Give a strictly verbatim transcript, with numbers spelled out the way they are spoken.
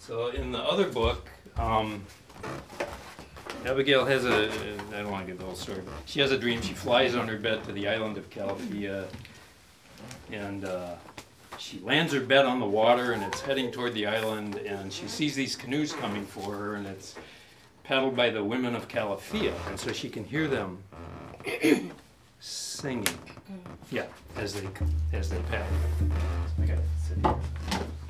So in the other book, um, Abigail has a, I don't want to get the whole story, but she has a dream. She flies on her bed to the island of Calafia, and uh, she lands her bed on the water, and it's heading toward the island, and she sees these canoes coming for her, and it's paddled by the women of Calafia, and so she can hear them singing, yeah, as they as they paddle. I gotta sit here.